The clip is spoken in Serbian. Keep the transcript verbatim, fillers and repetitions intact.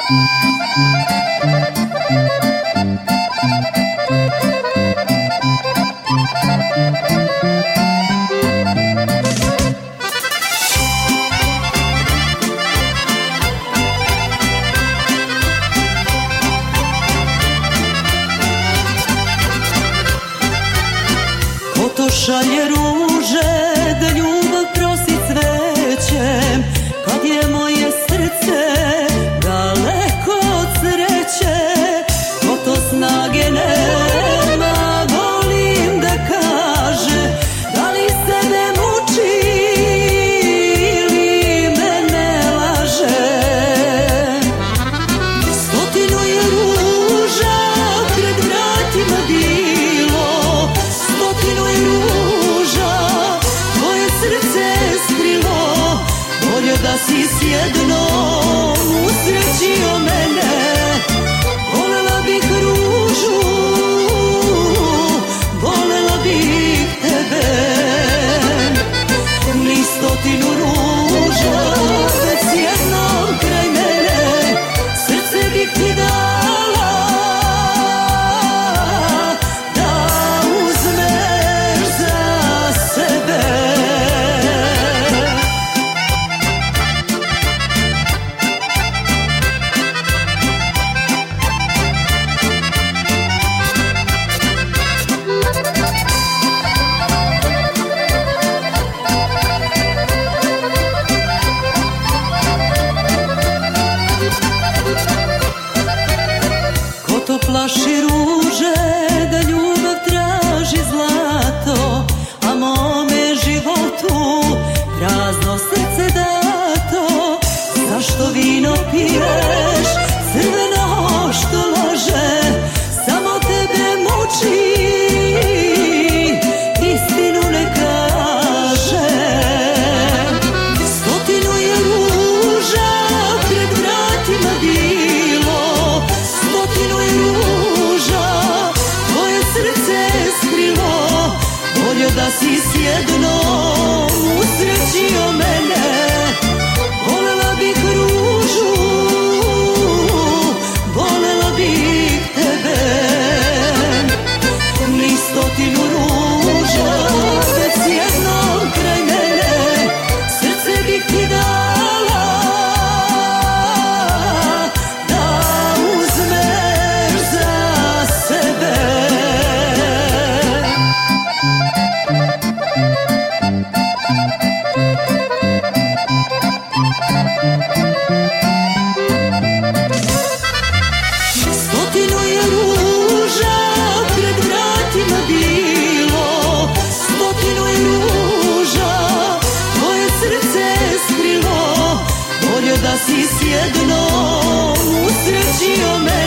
Šalje ruže da ljubav prosi cvećem, kad je moje srce daleko od sreće. Ko to snage nema, volim da kaže, da li sebe muči ili mene laže. Stotinu je ruža pred vratima bilo, stotinu je ruža tvoje srce skrilo. Bolje da si s jednom usrećio mene. Volela bih ružu, volela bih tebe. Ni stotinu ruža, već s jednom kraj mene. Srce bih ti dala da uzmeš za sebe. Ko to plaši ruže da ljubav traži zlato, a mome životu prazno srce dato. Zašto vino piješ, crveno što laže, samo tebe muči, istinu ne kaže. Stotinu je ruža pred vratima bilo, stotinu je ruža tvoje srce skrilo. Bolje da si s jednom usrećio mene. Volela bih ružu, volela bih tebe. Ni stotinu ruža, već s jednom kraj mene. Srce bih ti dala da uzmeš za sebe. Stotinu je ruža pred vratima bilo, stotinu je ruža tvoje srce skrilo. Bolje da si s jednom usrećio mene.